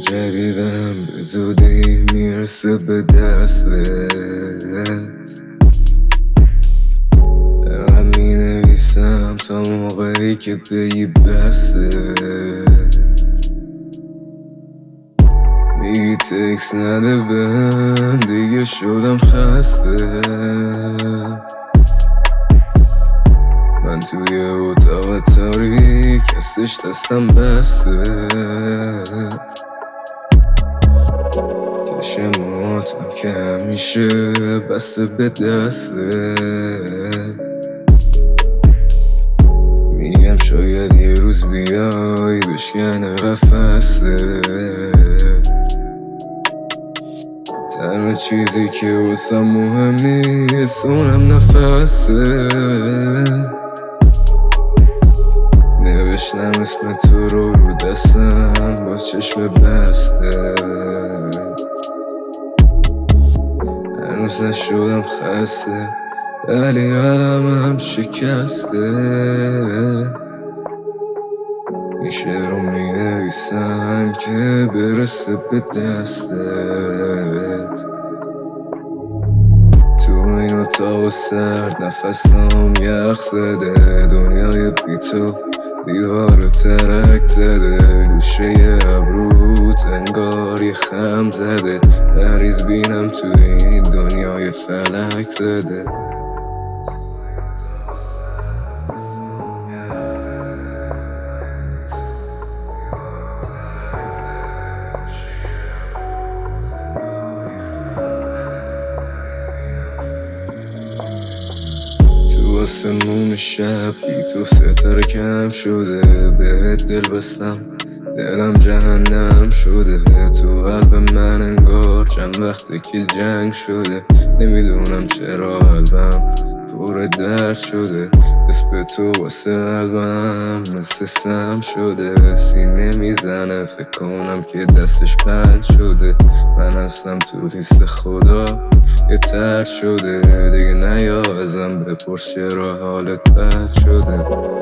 جدیدم به زودی میرسه به دستت، من مینویسم تا موقعی که بگی بسه. میگی تکس نده بهم، دیگه شدم خسته. من توی اتاق تاریک هستش دستم بسته، چشماتم که همیشه بسته به دسته. میگم شاید یه روز بیای بشکنه قفسه. تنها چیزی که واسم مهم نیست اونم نفسه. نوشتم اسم تو رو دستم با چشم بسته، هنوز نشدم خسته ولی قلمم شکسته. این شعر رو مینویسم که برسه به دستت. تو این اتاق سرد نفسم یخ زده، دنیای بی تو دیوار ترک زده. گوشه ابروت انگار یه خم زده، مریض بینم تو این دنیای فلک زده. تو آسمون شب بی تو ستاره کم شده، بهت دل بستم دلم جهنم شده. تو قلب من انگار چند وقته که جنگ شده، نمیدونم چرا قلبم پر درد شده. اسم تو واسه قلبم مثل سم شده، سینه میزنه فکر کنم که دستش بند شده. من هستم تو لیست خدا یه ترد شده، دیگه نیا ازم بپرس چرا حالت بد شده.